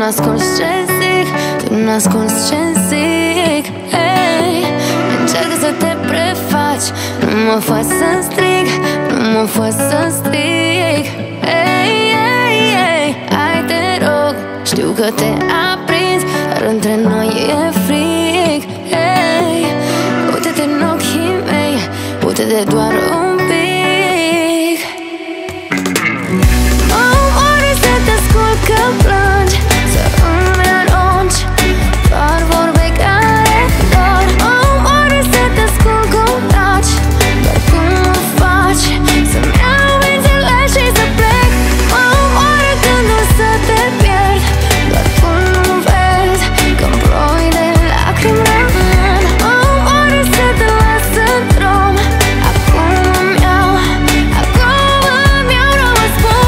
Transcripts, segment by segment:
n-asculți ce zic, tu n-asculți ce zic. Hey, încearcă să te prefaci, nu mă faci să strig, nu mă faci să strig. Hey, hey, hey, hai te rog, știu că te aprins, dar între noi e frig. Hey, uite-te în ochii mei, uite-te doar un pic. Mă omoară să te ascult că plângi, să îmi arunci doar vorbe care dor. Mă omoară să te ascult cum taci, doar cum mă faci să-mi iau mințile și să plec. Mă omoară când o să te pierd, doar tu nu vezi că-mi ploi de lacrimi rămân. Mă omoară să te las în drum, acum îmi iau răspuns.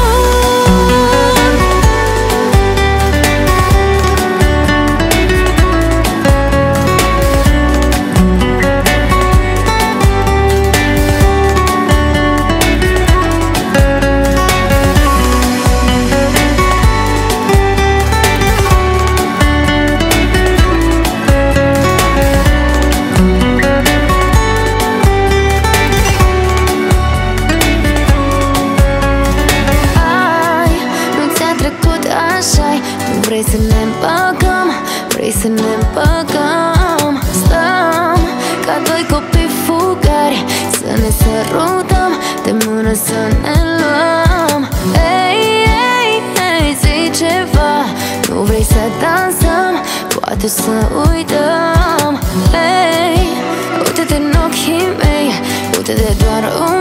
Ai, nu ți-a trecut așa-i, nu vrei să ne împăcăm, vrei să ne împăcăm. Stăm ca doi copii fugari, să ne sărutăm, de mână să ne luăm. Ei, ei, ei, zi ceva, nu vrei să dansăm, poate să uităm. Ei, uite-te în ochii mei, uite-te doar un